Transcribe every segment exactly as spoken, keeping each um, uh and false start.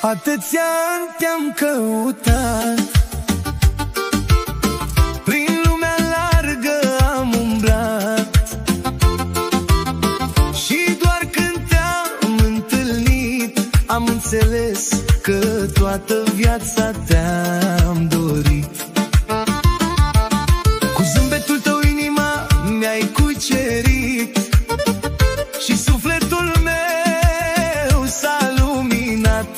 Atâția ani te-am căutat, prin lumea largă am umblat, și doar când te-am întâlnit am înțeles că toată viața te-am dorit. Cu zâmbetul tău inima mi-ai cucerit și sufletul meu s-a luminat.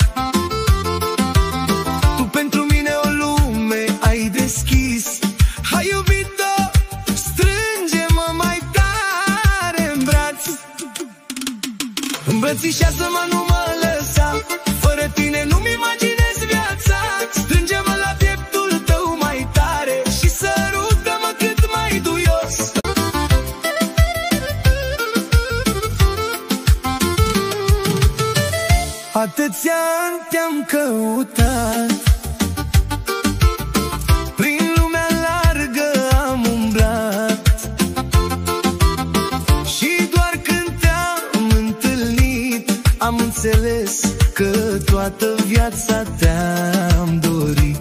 Tu pentru mine o lume ai deschis. Hai, iubito, strânge-mă mai tare în braț, îmbrățișează-mă, nu mă lăsa, fără tine nu-mi imaginez viața. Strânge-mă la pieptul tău mai tare și sărută-mă cât mai duios. Atâția ani te-am căutat, prin lumea largă am umblat, și doar când te-am întâlnit am înțeles că toată viața te-am dorit.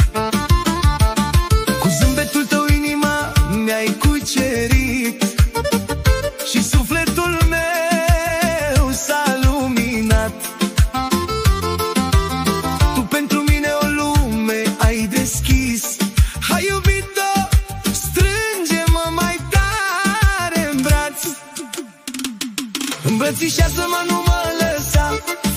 Cu zâmbetul tău inima mi-ai cucerit și sufletul meu s-a luminat. Tu pentru mine o lume ai deschis. Hai, iubito, strânge-mă mai tare în braț, îmbrățișează-mă, nu mă lăsa,